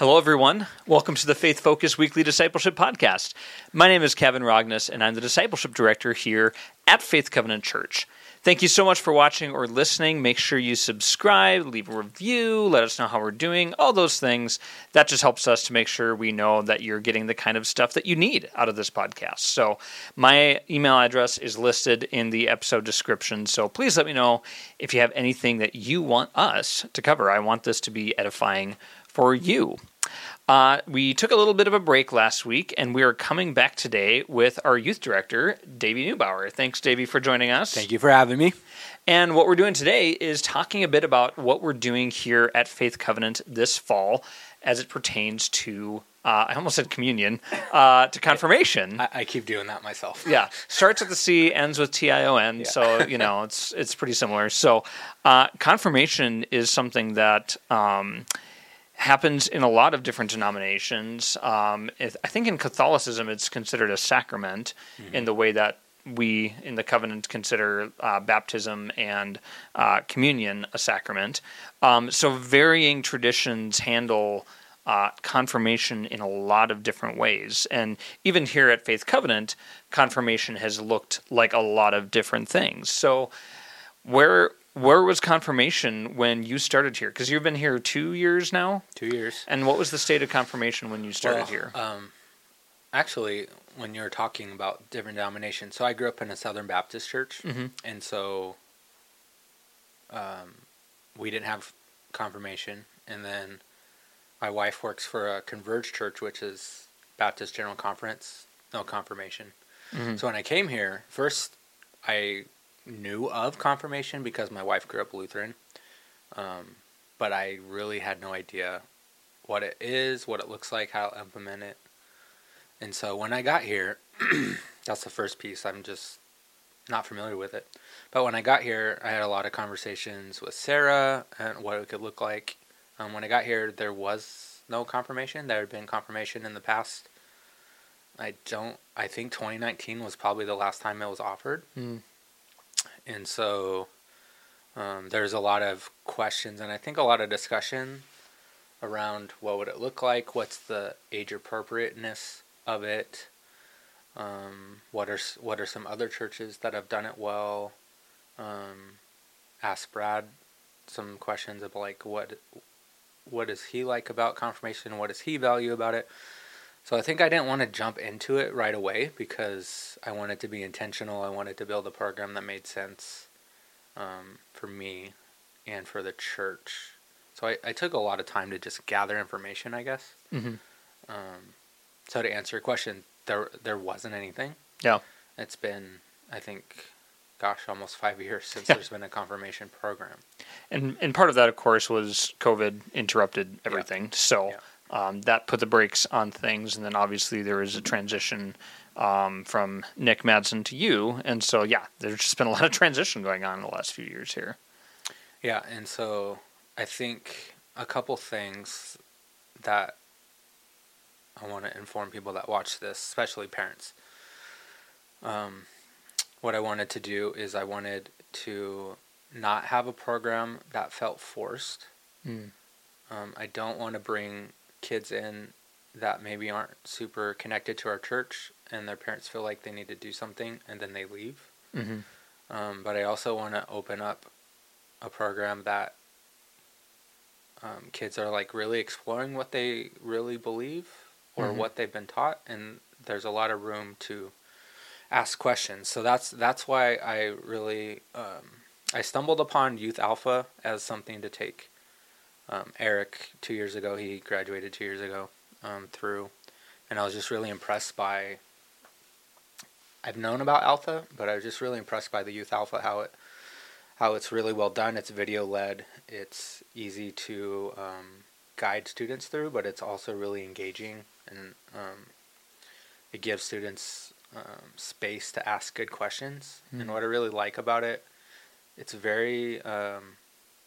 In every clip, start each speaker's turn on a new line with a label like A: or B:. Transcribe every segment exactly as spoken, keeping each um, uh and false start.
A: Hello, everyone. Welcome to the Faith Focus Weekly Discipleship Podcast. My name is Kevin Rognus, and I'm the Discipleship Director here at Faith Covenant Church. Thank you so much for watching or listening. Make sure you subscribe, leave a review, let us know how we're doing, all those things. That just helps us to make sure we know that you're getting the kind of stuff that you need out of this podcast. So my email address is listed in the episode description, so please let me know if you have anything that you want us to cover. I want this to be edifying for you. Uh, we took a little bit of a break last week, and we are coming back today with our youth director, Davey Neubauer. Thanks, Davey, for joining us.
B: Thank you for having me.
A: And what we're doing today is talking a bit about what we're doing here at Faith Covenant this fall as it pertains to, uh, I almost said communion, uh, to confirmation.
B: I, I keep doing that myself.
A: Yeah. Starts with the C, ends with T I O N, yeah. So, you know, it's it's pretty similar. So uh, confirmation is something that Um, happens in a lot of different denominations. Um, I think in Catholicism it's considered a sacrament mm-hmm. in the way that we in the covenant consider uh, baptism and uh, communion a sacrament. Um, so varying traditions handle uh, confirmation in a lot of different ways. And even here at Faith Covenant, confirmation has looked like a lot of different things. So where... Where was confirmation when you started here? Because you've been here two years now?
B: Two years.
A: And what was the state of confirmation when you started
B: well,
A: here?
B: Um, actually, when you're talking about different denominations, so I grew up in a Southern Baptist church, mm-hmm. and so um, we didn't have confirmation. And then my wife works for a Converge church, which is Baptist General Conference, no confirmation. Mm-hmm. So when I came here, first I knew of confirmation because my wife grew up Lutheran, um, but I really had no idea what it is, what it looks like, how to implement it. And so when I got here, that's the first piece. I'm just not familiar with it. But when I got here, I had a lot of conversations with Sarah and what it could look like. Um, when I got here, there was no confirmation. There had been confirmation in the past. I don't. I think twenty nineteen was probably the last time it was offered. Mm. And so um, there's a lot of questions and I think a lot of discussion around what would it look like, what's the age appropriateness of it, um, what are what are some other churches that have done it well. Um, ask Brad some questions of like what what does he like about confirmation, what does he value about it. So I think I didn't want to jump into it right away because I wanted to be intentional. I wanted to build a program that made sense um, for me and for the church. So I, I took a lot of time to just gather information, I guess. Mm-hmm. Um, so to answer your question, there there wasn't anything.
A: Yeah. It's
B: been, I think, gosh, almost five years since yeah. there's been a confirmation program.
A: And and part of that, of course, was COVID interrupted everything. Yeah. So. Yeah. Um, that put the brakes on things, and then obviously there was a transition um, from Nick Madsen to you, and so yeah, there's just been a lot of transition going on in the last few years here.
B: Yeah, and so I think a couple things that I want to inform people that watch this, especially parents. Um, what I wanted to do is I wanted to not have a program that felt forced. Mm. Um, I don't want to bring kids in that maybe aren't super connected to our church and their parents feel like they need to do something and then they leave. Mm-hmm. Um, but I also want to open up a program that um, kids are like really exploring what they really believe or mm-hmm. what they've been taught, and there's a lot of room to ask questions. So that's that's why I really um, I stumbled upon Youth Alpha as something to take. Um, Eric, two years ago, he graduated two years ago um, through, and I was just really impressed by, I've known about Alpha, but I was just really impressed by the Youth Alpha, how it, how it's really well done. It's video-led, it's easy to um, guide students through, but it's also really engaging, and um, it gives students um, space to ask good questions. Mm-hmm. And what I really like about it, it's very... Um,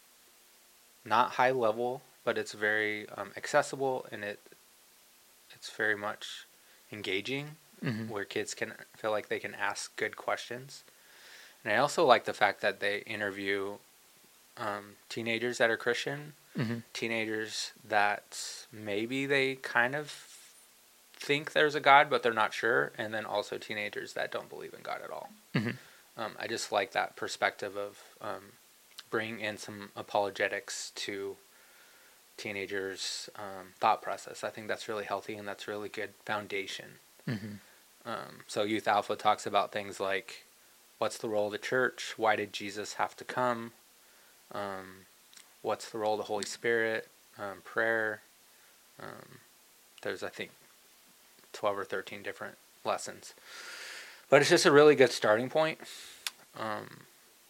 B: not high level, but it's very um, accessible, and it it's very much engaging, mm-hmm. where kids can feel like they can ask good questions. And I also like the fact that they interview um, teenagers that are Christian, mm-hmm. teenagers that maybe they kind of think there's a God, but they're not sure, and then also teenagers that don't believe in God at all. Mm-hmm. Um, I just like that perspective of um, bringing in some apologetics to teenagers' um, thought process. I think that's really healthy, and that's really good foundation. Mm-hmm. Um, so Youth Alpha talks about things like, what's the role of the church? Why did Jesus have to come? Um, what's the role of the Holy Spirit? Um, prayer. Um, there's, I think, twelve or thirteen different lessons. But it's just a really good starting point. Um,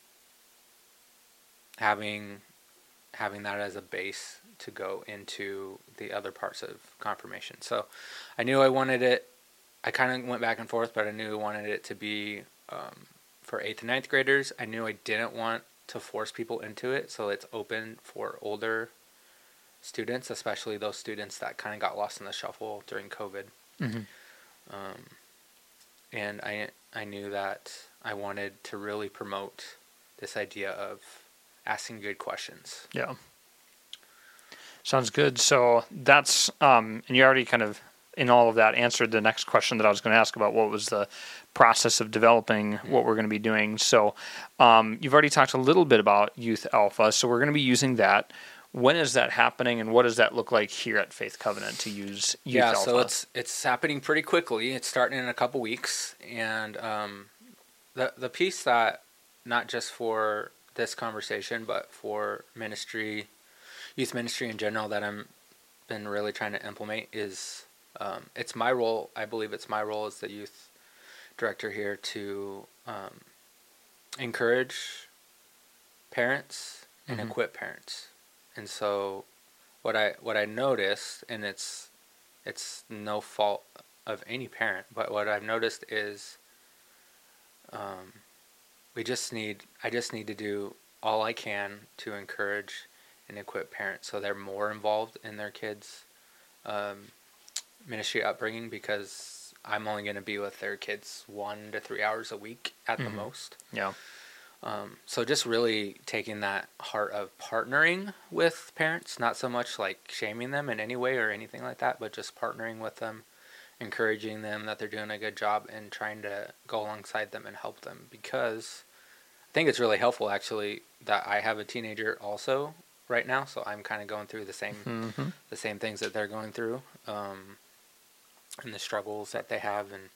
B: having having that as a base to go into the other parts of confirmation. So I knew I wanted it. I kind of went back and forth, but I knew I wanted it to be um, for eighth and ninth graders. I knew I didn't want to force people into it, so it's open for older students, especially those students that kind of got lost in the shuffle during COVID. Mm-hmm. Um, and I I knew that I wanted to really promote this idea of asking good questions.
A: Yeah. Sounds good. So that's, um, and you already kind of, in all of that, answered the next question that I was going to ask about what was the process of developing mm-hmm. what we're going to be doing. So um, you've already talked a little bit about Youth Alpha, so we're going to be using that. When is that happening, and what does that look like here at Faith Covenant to use Youth
B: yeah,
A: Alpha?
B: Yeah, so it's it's happening pretty quickly. It's starting in a couple weeks, and um, the the piece that, not just for this conversation, but for ministry, youth ministry in general, that I'm been really trying to implement is um, it's my role. I believe it's my role as the youth director here to um, encourage parents and mm-hmm. equip parents. And so, what I what I noticed, and it's it's no fault of any parent, but what I've noticed is, um, we just need I just need to do all I can to encourage and equip parents so they're more involved in their kids' um, ministry upbringing, because I'm only going to be with their kids one to three hours a week at mm-hmm. the most.
A: Yeah.
B: Um, so just really taking that heart of partnering with parents, not so much like shaming them in any way or anything like that, but just partnering with them, encouraging them that they're doing a good job, and trying to go alongside them and help them. Because I think it's really helpful, actually, that I have a teenager also right now, so I'm kind of going through the same mm-hmm. the same things that they're going through, um, and the struggles that they have. And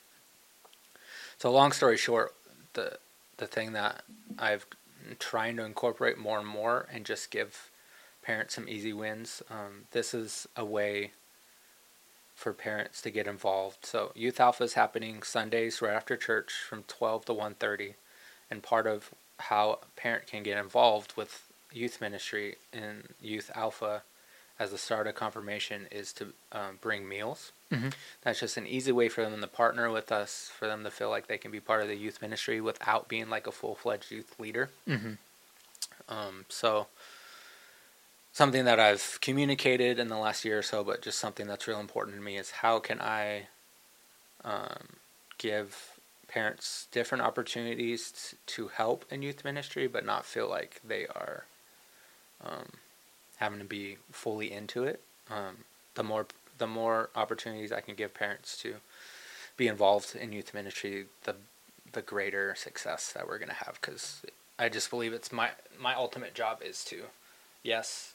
B: so, long story short, the the thing that I've trying to incorporate more and more, and just give parents some easy wins. Um, this is a way for parents to get involved. So Youth Alpha is happening Sundays right after church from twelve to one thirty. And part of how a parent can get involved with youth ministry in Youth Alpha as the start of confirmation is to um, bring meals. Mm-hmm. That's just an easy way for them to partner with us, for them to feel like they can be part of the youth ministry without being like a full-fledged youth leader. Mm-hmm. Um, so something that I've communicated in the last year or so, but just something that's real important to me, is how can I um, give parents different opportunities to help in youth ministry, but not feel like they are um, having to be fully into it. Um, the more the more opportunities I can give parents to be involved in youth ministry, the the greater success that we're going to have. Because I just believe it's my my ultimate job is to, yes,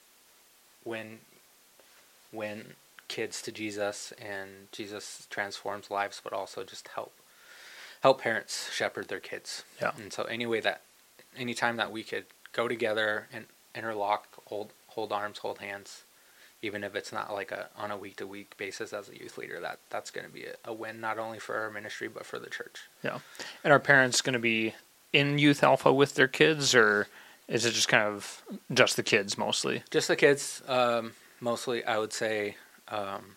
B: win win kids to Jesus, and Jesus transforms lives, but also just help help parents shepherd their kids.
A: Yeah.
B: And so any way that, anytime that we could go together and interlock, hold hold arms, hold hands, even if it's not like a on a week to week basis as a youth leader, that that's going to be a, a win, not only for our ministry but for the church.
A: Yeah. And are parents going to be in Youth Alpha with their kids, or is it just kind of just the kids mostly?
B: Just the kids, um, mostly. I would say, um,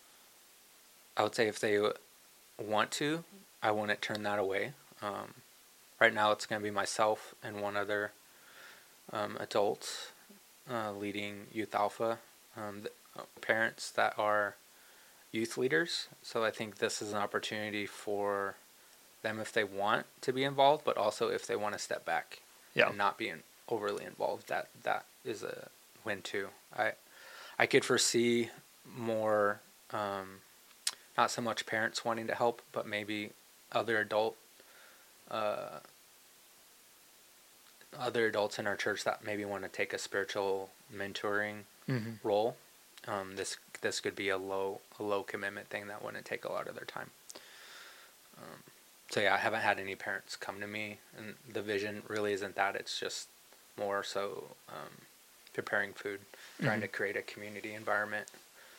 B: I would say if they want to, I wouldn't turn that away. Um, right now, it's going to be myself and one other um, adult uh, leading Youth Alpha. Um, the, uh, parents that are youth leaders. So I think this is an opportunity for them if they want to be involved, but also if they want to step back
A: yeah.
B: and not be in, overly involved, that that is a win too. I I could foresee more, um, not so much parents wanting to help, but maybe other adult, uh, other adults in our church that maybe want to take a spiritual mentoring mm-hmm. role. Um, this this could be a low a low commitment thing that wouldn't take a lot of their time. Um, so yeah, I haven't had any parents come to me, and the vision really isn't that. It's just more so um, preparing food, trying mm-hmm. to create a community environment.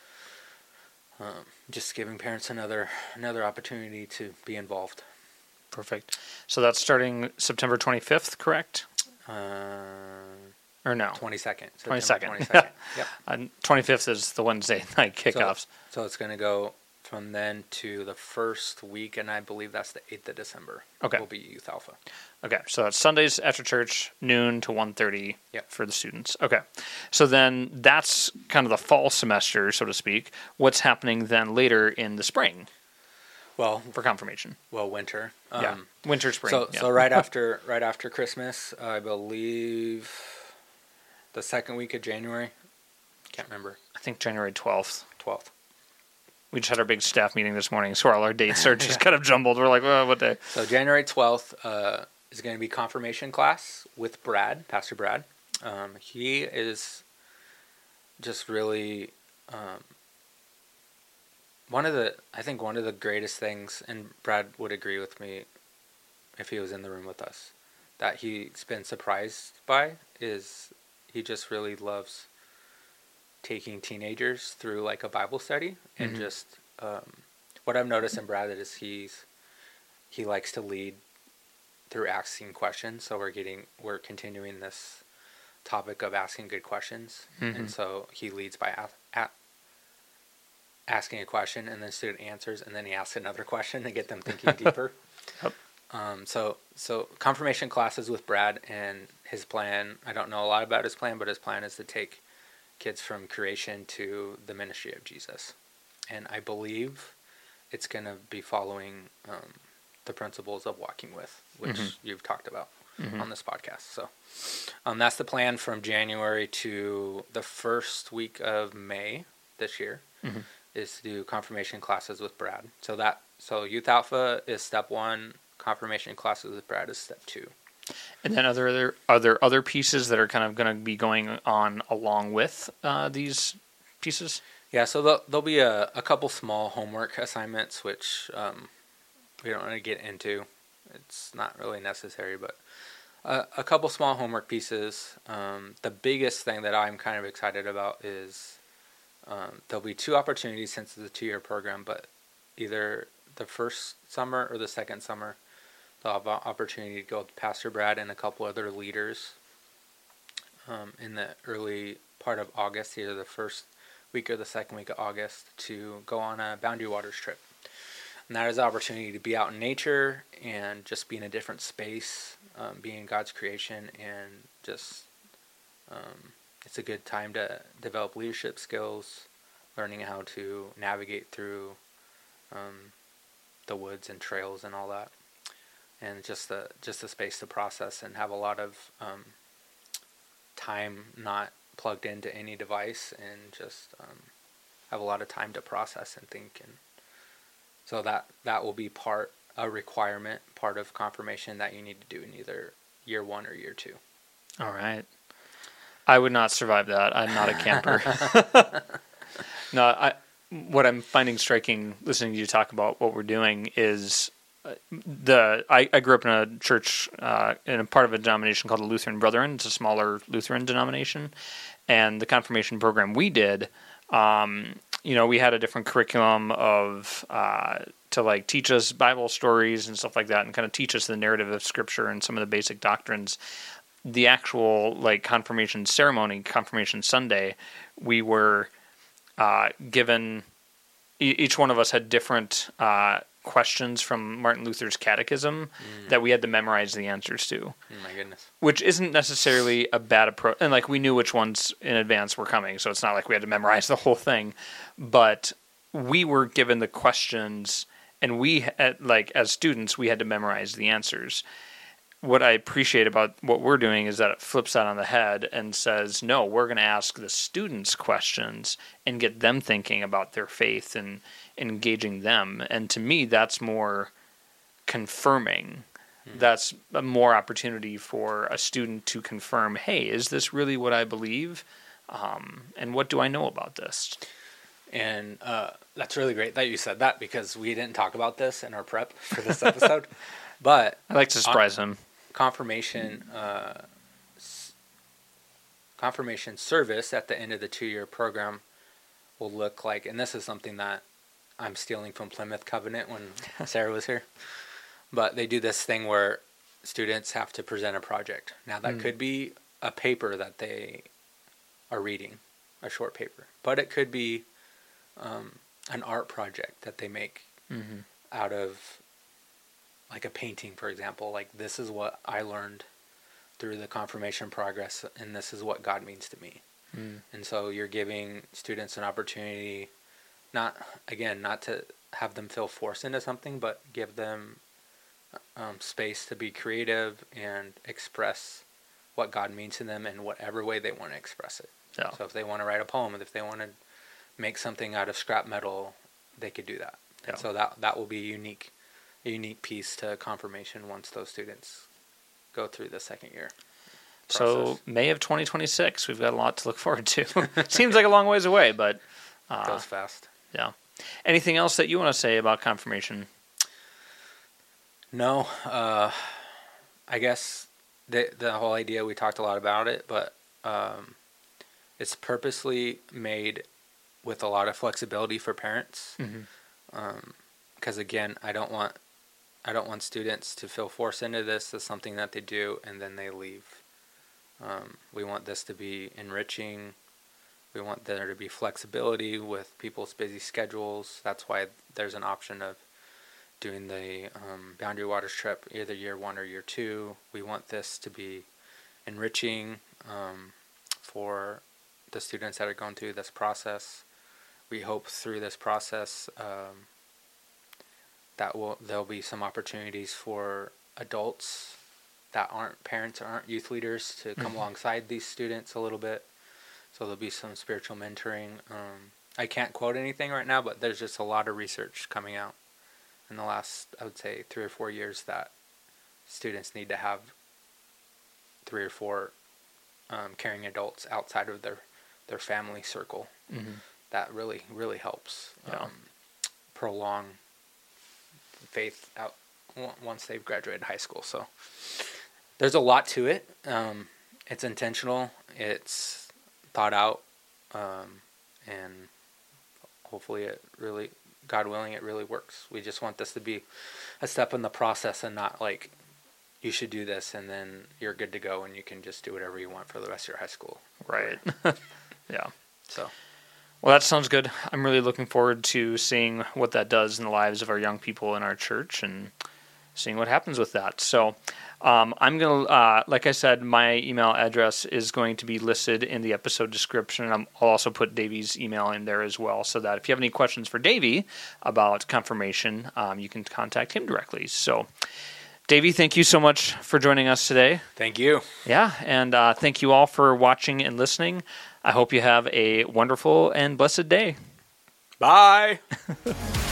B: Um, just giving parents another another opportunity to be involved.
A: Perfect. So that's starting September twenty-fifth, correct?
B: Uh,
A: or no?
B: twenty-second.
A: twenty-second.
B: twenty-second. Yep.
A: And twenty-fifth is the Wednesday night kickoffs.
B: So, so it's going to go from then to the first week, and I believe that's the eighth of December.
A: Okay.
B: Will be Youth Alpha.
A: Okay, so that's Sundays after church, noon to one thirty
B: yep.
A: for the students. Okay, so then that's kind of the fall semester, so to speak. What's happening then later in the spring?
B: Well,
A: for confirmation.
B: Well, winter.
A: Um, yeah, winter, spring.
B: So,
A: yeah.
B: so right after right after Christmas, I believe the second week of January. Can't remember.
A: I think January twelfth.
B: twelfth.
A: We just had our big staff meeting this morning, so all our dates are just yeah. kind of jumbled. We're like, well, what day?
B: So January twelfth uh, is going to be confirmation class with Brad, Pastor Brad. Um, he is just really um, one of the, I think one of the greatest things, and Brad would agree with me if he was in the room with us, that he's been surprised by is he just really loves taking teenagers through like a Bible study and mm-hmm. just um, what I've noticed in Brad is he's he likes to lead through asking questions. So we're getting we're continuing this topic of asking good questions, mm-hmm. and so he leads by a- a- asking a question, and then the student answers, and then he asks another question to get them thinking deeper. Yep. Um, so so confirmation classes with Brad, and his plan. I don't know a lot about his plan, but his plan is to take kids from creation to the ministry of Jesus. And I believe it's going to be following um, the principles of walking with, which mm-hmm. you've talked about mm-hmm. on this podcast. So um, that's the plan from January to the first week of May this year mm-hmm. is to do confirmation classes with Brad. So that so Youth Alpha is step one, confirmation classes with Brad is step two.
A: And then are there, are there other pieces that are kind of going to be going on along with uh, these pieces?
B: Yeah, so there'll, there'll be a, a couple small homework assignments, which um, we don't want to get into. It's not really necessary, but uh, a couple small homework pieces. Um, the biggest thing that I'm kind of excited about is um, there'll be two opportunities since it's a two-year program, but either the first summer or the second summer, they'll have an opportunity to go with Pastor Brad and a couple other leaders um, in the early part of August, either the first week or the second week of August, to go on a Boundary Waters trip. And that is an opportunity to be out in nature and just be in a different space, um, be in God's creation, and just um, it's a good time to develop leadership skills, learning how to navigate through um, the woods and trails and all that. And just the just the space to process and have a lot of um, time not plugged into any device, and just um, have a lot of time to process and think. And so that that will be part a requirement, part of confirmation that you need to do in either year one or year two.
A: All right, I would not survive that. I'm not a camper. No, I. What I'm finding striking, listening to you talk about what we're doing, is. The I, I grew up in a church uh, in a part of a denomination called the Lutheran Brethren. It's a smaller Lutheran denomination, and the confirmation program we did, um, you know, we had a different curriculum of uh, to like teach us Bible stories and stuff like that, and kind of teach us the narrative of Scripture and some of the basic doctrines. The actual like confirmation ceremony, confirmation Sunday, we were uh, given. E- each one of us had different. Uh, questions from Martin Luther's catechism mm. that we had to memorize the answers to.
B: Oh my goodness.
A: Which isn't necessarily a bad approach. And like we knew which ones in advance were coming, so it's not like we had to memorize the whole thing. But we were given the questions, and we had, like as students, we had to memorize the answers. what I appreciate about what we're doing is that it flips that on the head and says, no, we're going to ask the students questions and get them thinking about their faith and, and engaging them. And to me, that's more confirming. Mm-hmm. That's a more opportunity for a student to confirm, hey, is this really what I believe? Um, and what do I know about this?
B: And uh, that's really great that you said that, because we didn't talk about this in our prep for this episode. But
A: I like to surprise him.
B: Confirmation, uh, s- confirmation service at the end of the two-year program will look like, and this is something that I'm stealing from Plymouth Covenant when Sarah was here. But they do this thing where students have to present a project. Now that mm. could be a paper that they are reading, a short paper, but it could be um, an art project that they make mm-hmm. out of, like a painting, for example. Like, this is what I learned through the confirmation progress, and this is what God means to me. Mm. And so you're giving students an opportunity, not, again, not to have them feel forced into something, but give them um, space to be creative and express what God means to them in whatever way they want to express it. Yeah. So if they want to write a poem, if they want to make something out of scrap metal, they could do that. Yeah. And so that that will be unique. A unique piece to confirmation once those students go through the second year process.
A: So May of twenty twenty-six, we've got a lot to look forward to. Seems like a long ways away, but
B: uh, goes fast.
A: Yeah. Anything else that you want to say about confirmation?
B: No, uh, I guess the the whole idea, we talked a lot about it, but um, it's purposely made with a lot of flexibility for parents. Mm-hmm. Um, because again, I don't want. I don't want students to feel forced into this as something that they do and then they leave. Um, we want this to be enriching. We want there to be flexibility with people's busy schedules. That's why there's an option of doing the um, Boundary Waters trip either year one or year two. We want this to be enriching um, for the students that are going through this process. We hope through this process um, that will there'll be some opportunities for adults that aren't parents or aren't youth leaders to come mm-hmm. alongside these students a little bit. So there'll be some spiritual mentoring. Um, I can't quote anything right now, but there's just a lot of research coming out in the last, I would say, three or four years that students need to have three or four um, caring adults outside of their, their family circle. Mm-hmm. That really, really helps yeah. um, prolong faith out once they've graduated high school. So there's a lot to it. Um, it's intentional. It's thought out. Um, and hopefully it really, God willing, it really works. We just want this to be a step in the process and not like, you should do this and then you're good to go and you can just do whatever you want for the rest of your high school.
A: Right. Yeah.
B: So.
A: Well, that sounds good. I'm really looking forward to seeing what that does in the lives of our young people in our church and seeing what happens with that. So um, I'm going to, uh, like I said, my email address is going to be listed in the episode description. I'm, I'll also put Davey's email in there as well, so that if you have any questions for Davey about confirmation, um, you can contact him directly. So Davey, thank you so much for joining us today.
B: Thank you.
A: Yeah, and uh, thank you all for watching and listening. I hope you have a wonderful and blessed day.
B: Bye.